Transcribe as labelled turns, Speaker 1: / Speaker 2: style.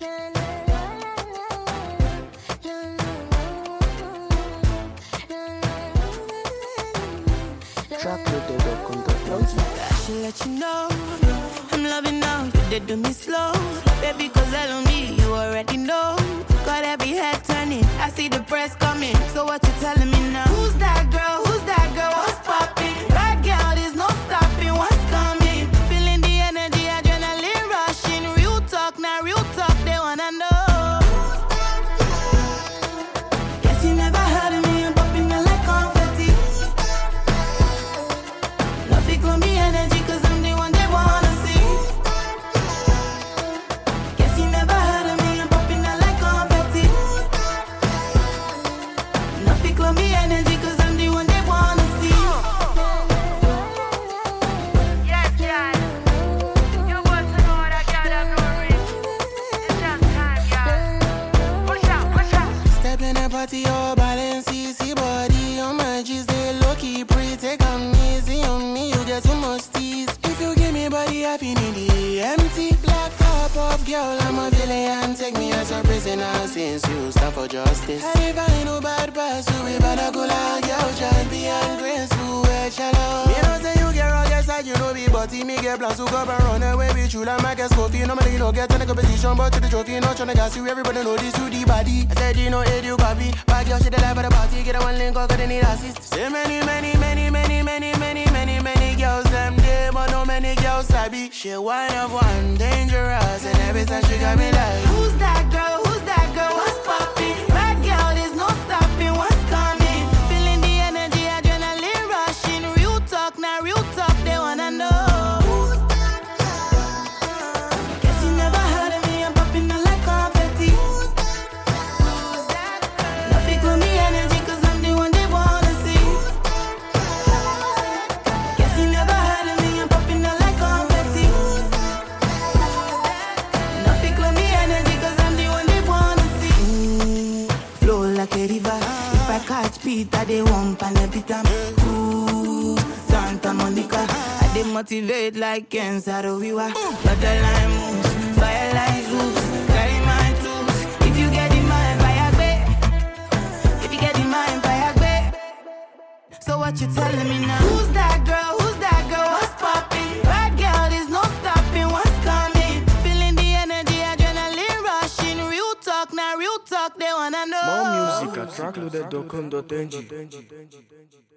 Speaker 1: I should let you know I'm loving now, you did do me slow. Baby, cause I love me, you already know. Got every head turning, I see the press coming. So what you telling me now? Who's that girl? Who's that girl? What's popping? Bad girl, there's no stopping. What's coming? Feeling the energy, adrenaline rushing. Real talk, now real talk, they wanna know. Guess you never heard of me, I'm popping out like confetti. Nothing clone me energy, cause I'm the one they wanna see. Guess you never heard of me, I'm popping out like confetti. Nothing clone me energy, cause I'm the one they wanna see.
Speaker 2: Yes, guys. You want to know that girl have no ring. It's just time, y'all. Push out, push out.
Speaker 3: Step in the party, oh, balance, easy body on my G's, they low-key pretty, take on easy on me, you get too much tease. If you give me body, I feel in the empty. Black top off, girl, I'm a villain, take me as a prisoner since you stand for justice. And if I ain't no bad pass, we better go like, girl, champion, graceful, shallow. Me don't say you get wrong, yes, I you know me, but me get plans to go and run away with you, like my guess, coffee. Normally, you don't get in the competition, but to the trophy, not trying to gas you, everybody know this, you the body. I said, you know, it, you copy. Bad girl, she the life of the party, get a one link, cause they need assist. Say many girls, them day, but no many girls sabi. She one of one, dangerous, and every time she got me like,
Speaker 1: Who's that girl? Who's that girl? What's popping? Bad girl, there's no stopping. What's coming? Feeling the energy, adrenaline rushing. Real talk, now real talk, they wanna know. Guess you never heard of me, I'm popping out like confetti. Nothing clone me energy, cause I'm the one they wanna see. Guess you never heard of me, I'm popping out like confetti. Nothing clone me energy, cause I'm the one they wanna see. Flow like a river. If I catch Peter, they won't pan a bit of ooh, Santa Monica. I they motivate like Ken Saro-Wiwa. But the line moves, fire like hoops. Carry my tools. If you get in mind, fire back. If you get in mind, fire back. So what you telling me now? Who's that girl? Who's that girl? What's popping? Bad girl, there's no stopping. What's coming? Feeling the energy, adrenaline rushing. Real talk, now real talk, they wanna know.
Speaker 4: More music at trackloaded.com.ng.